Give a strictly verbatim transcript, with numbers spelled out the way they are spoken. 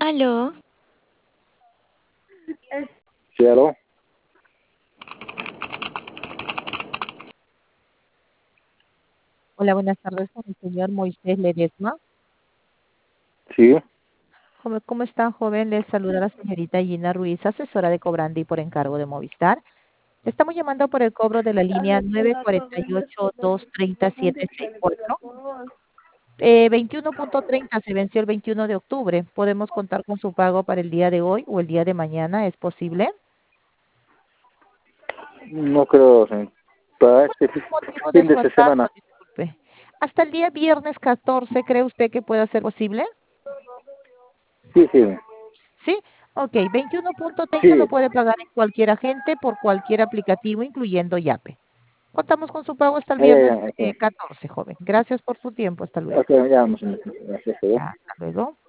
Aló, Sí, aló. Hola, buenas tardes con el señor Moisés Ledesma. Sí, Joven, ¿cómo está, joven? Le saluda la señorita Gina Ruiz, asesora de Cobrandi por encargo de Movistar. Le estamos llamando por el cobro de la línea nueve cuatro ocho, dos tres cero, siete seis cuatro. Eh, veintiuno punto treinta se venció el veintiuno de octubre. ¿Podemos contar con su pago para el día de hoy o el día de mañana? ¿Es posible? no creo, sí. Para este fi- Motivo de fin de su atraso, semana. disculpe. Hasta el día viernes catorce, ¿cree usted que pueda ser posible? Sí, sí, ¿Sí? Ok, veintiuno punto treinta lo sí. puede pagar en cualquier agente por cualquier aplicativo, incluyendo Yape. Contamos con su pago hasta el Ah, ya, viernes ya, eh, ok. catorce, joven. Gracias por su tiempo. Hasta luego. Ok, ya, vamos. Gracias, ¿eh? Ya, hasta luego.